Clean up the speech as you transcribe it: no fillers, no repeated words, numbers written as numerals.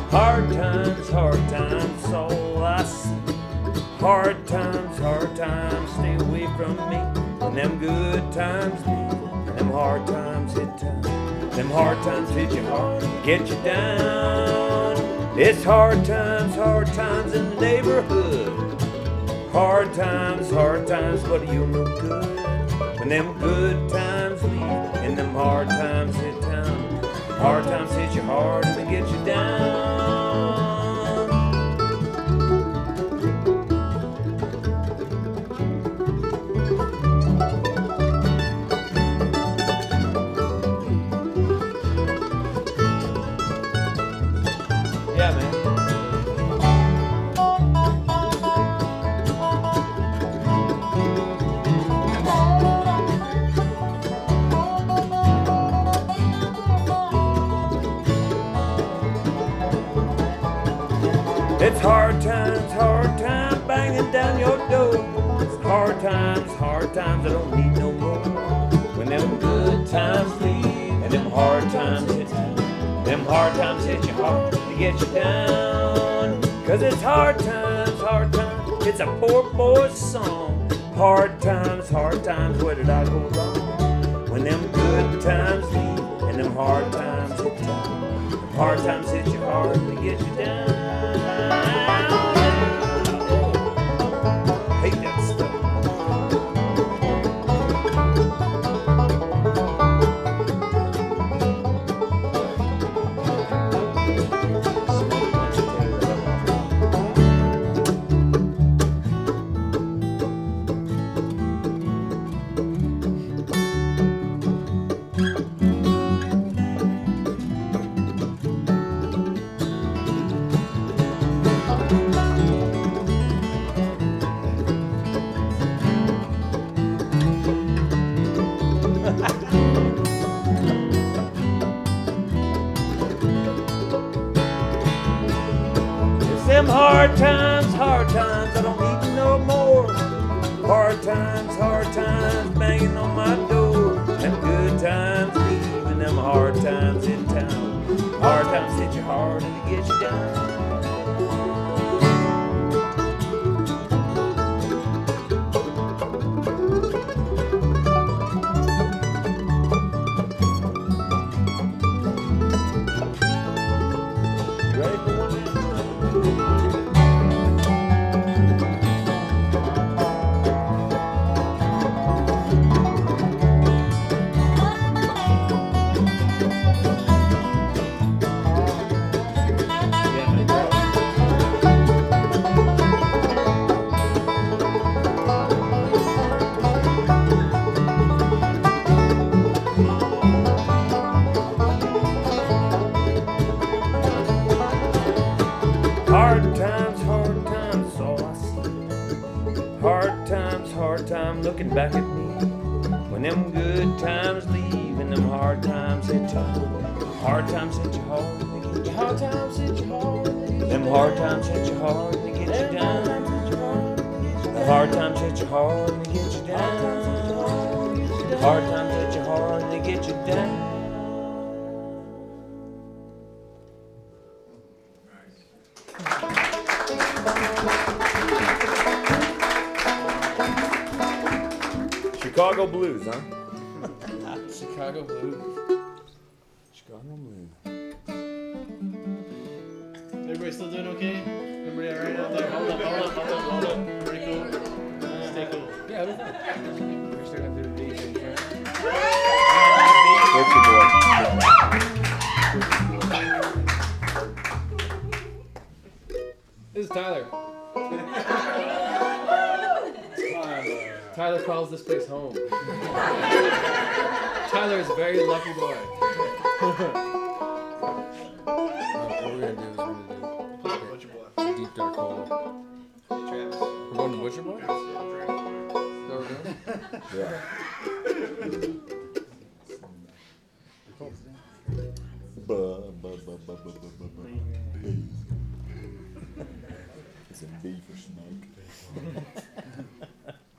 Hard times, all I see. Hard times, stay away from me. When them good times leave, and them hard times hit town. Them hard times hit you hard, get you down. It's hard times in the neighborhood. Hard times, but you're no good. When them good times leave, and them hard times hit town. Hard times hit you hard and they get you down. Yeah, man. It's hard times banging down your door. It's hard times, I don't need no more. When them good times leave and them hard times hit you. Them hard times hit you hard to get you down. Cause it's hard times, it's a poor boy's song. Hard times, where did I go wrong? When them good times leave and them hard times hit town. Them hard times hit you hard to get you down. Hate that stuff. Them hard times, I don't need no more. Hard times, banging on my door. Them good times leave and them hard times in town. Hard times hit you hard and they get you down. You ready for one? Hard times, all I see. Hard time, looking back at me. When them good times leave and them hard times hit town. Hard times hit you hard, they get you. Hard times hit you hard, them hard times hit you hard, they get you down. The hard times hit you hard, and they get you down. Hard times hit you hard, and they get you down. Chicago Blues, huh? Chicago Blues. Chicago Blues. Everybody still doing okay? Everybody all right out there? Hold up. Pretty cool. Stay cool. Yeah, we're fine. We're still gonna do the beat in front. What's your boy? This is Tyler. Tyler calls this place home. Tyler is a very lucky boy. What we're gonna do is Butcher Boy. deep dark hole. Hey, Travis. We're going to Butcher Boy? Is that what we're doing? Yeah. It's a B for smoke.